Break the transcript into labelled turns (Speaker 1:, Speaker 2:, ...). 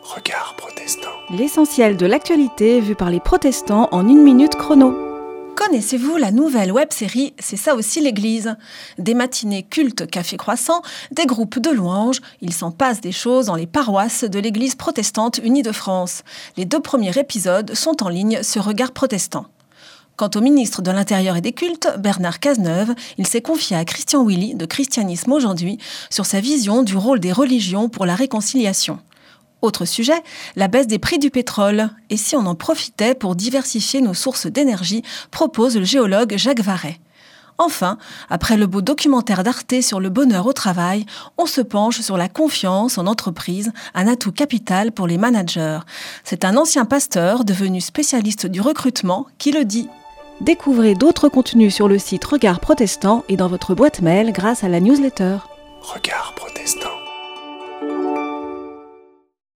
Speaker 1: Regard protestant.
Speaker 2: L'essentiel de l'actualité vu par les protestants en 1 minute chrono.
Speaker 3: Connaissez-vous la nouvelle web-série « C'est ça aussi l'Église » Des matinées cultes café croissant, des groupes de louanges, il s'en passe des choses dans les paroisses de l'Église protestante unie de France. Les 2 premiers épisodes sont en ligne sur Regard protestant. Quant au ministre de l'Intérieur et des Cultes, Bernard Cazeneuve, il s'est confié à Christian Willy de Christianisme aujourd'hui sur sa vision du rôle des religions pour la réconciliation. Autre sujet, la baisse des prix du pétrole. Et si on en profitait pour diversifier nos sources d'énergie, propose le géologue Jacques Varret. Enfin, après le beau documentaire d'Arte sur le bonheur au travail, on se penche sur la confiance en entreprise, un atout capital pour les managers. C'est un ancien pasteur devenu spécialiste du recrutement qui le dit.
Speaker 2: Découvrez d'autres contenus sur le site Regard Protestant et dans votre boîte mail grâce à la newsletter.
Speaker 1: Regard protestant.